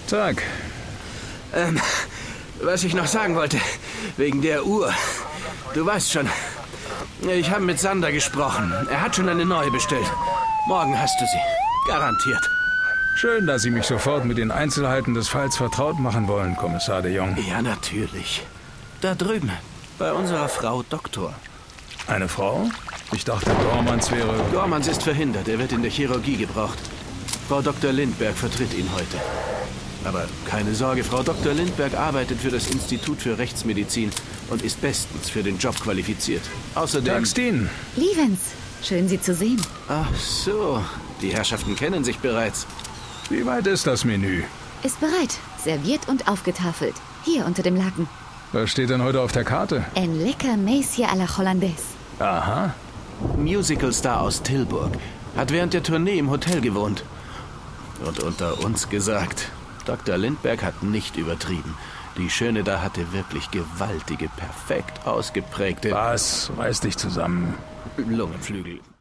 Tag. Was ich noch sagen wollte, wegen der Uhr. Du weißt schon, ich habe mit Sander gesprochen. Er hat schon eine neue bestellt. Morgen hast du sie. Garantiert. Schön, dass Sie mich sofort mit den Einzelheiten des Falls vertraut machen wollen, Kommissar de Jong. Ja, natürlich. Da drüben, bei unserer Frau Doktor. Eine Frau? Ich dachte, Gormans wäre... Gormans ist verhindert. Er wird in der Chirurgie gebraucht. Frau Dr. Lindberg vertritt ihn heute. Aber keine Sorge, Frau Dr. Lindberg arbeitet für das Institut für Rechtsmedizin und ist bestens für den Job qualifiziert. Außerdem... Dagstein. Lievens, schön Sie zu sehen. Ach so, die Herrschaften kennen sich bereits. Wie weit ist das Menü? Ist bereit, serviert und aufgetafelt. Hier unter dem Laken. Was steht denn heute auf der Karte? Ein lecker Mäschen à la Hollandaise. Aha. Musicalstar aus Tilburg. Hat während der Tournee im Hotel gewohnt. Und unter uns gesagt, Dr. Lindberg hat nicht übertrieben. Die Schöne da hatte wirklich gewaltige, perfekt ausgeprägte... Was? Reiß dich zusammen. Lungenflügel.